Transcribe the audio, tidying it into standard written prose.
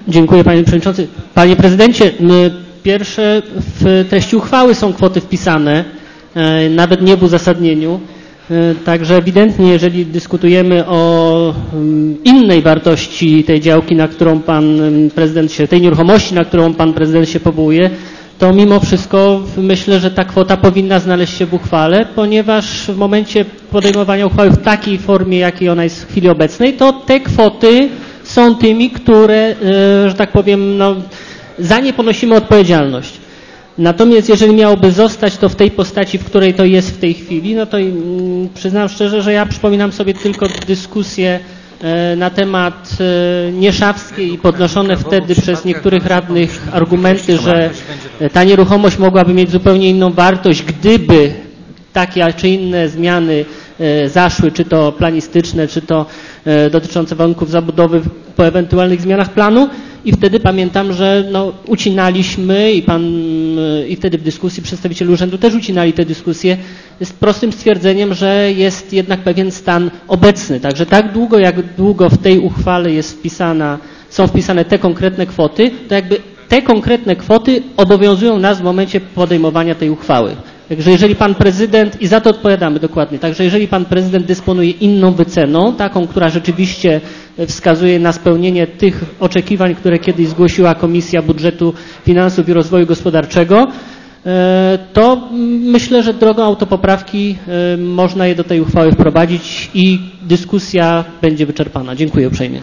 Dziękuję panie przewodniczący. Panie prezydencie, pierwsze w treści uchwały są kwoty wpisane, nawet nie w uzasadnieniu. Także ewidentnie, jeżeli dyskutujemy o innej wartości tej działki, na którą pan prezydent się, tej nieruchomości, na którą pan prezydent się powołuje, to mimo wszystko myślę, że ta kwota powinna znaleźć się w uchwale, ponieważ w momencie podejmowania uchwały w takiej formie, jakiej ona jest w chwili obecnej, to te kwoty są tymi, które, że tak powiem, no, za nie ponosimy odpowiedzialność. Natomiast jeżeli miałoby zostać to w tej postaci, w której to jest w tej chwili, no to przyznam szczerze, że ja przypominam sobie tylko dyskusję na temat Nieszawskiej i podnoszone wtedy przez niektórych radnych argumenty, że ta nieruchomość mogłaby mieć zupełnie inną wartość, gdyby takie czy inne zmiany zaszły, czy to planistyczne, czy to dotyczące warunków zabudowy po ewentualnych zmianach planu. I wtedy pamiętam, że no, ucinaliśmy i wtedy w dyskusji przedstawiciele urzędu też ucinali tę dyskusję z prostym stwierdzeniem, że jest jednak pewien stan obecny. Także tak długo, jak długo w tej uchwale są wpisane te konkretne kwoty, to jakby te konkretne kwoty obowiązują nas w momencie podejmowania tej uchwały. Także jeżeli pan prezydent, i za to odpowiadamy dokładnie, także jeżeli pan prezydent dysponuje inną wyceną, taką, która rzeczywiście wskazuje na spełnienie tych oczekiwań, które kiedyś zgłosiła Komisja Budżetu, Finansów i Rozwoju Gospodarczego, to myślę, że drogą autopoprawki można je do tej uchwały wprowadzić i dyskusja będzie wyczerpana. Dziękuję uprzejmie.